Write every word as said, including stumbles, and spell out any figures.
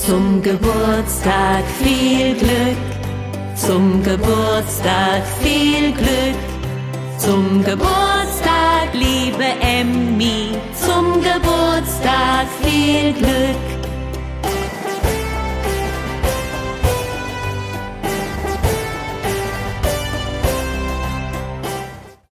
Zum Geburtstag viel Glück, zum Geburtstag viel Glück, zum Geburtstag liebe Emmy, zum Geburtstag viel Glück.